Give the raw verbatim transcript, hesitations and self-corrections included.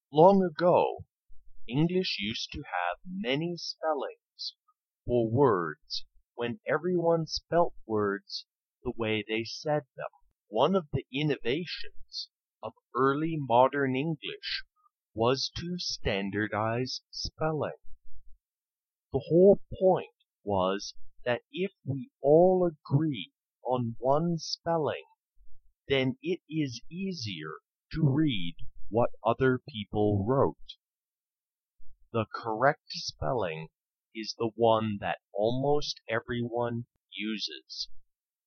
Long ago, English used to have many spellings for words when everyone spelt words the way they said them. One of the innovations of early modern English was to standardize spelling. The whole point was that if we all agree on one spelling, then it is easier to read what other people wrote. The correct spelling is the one that almost everyone uses.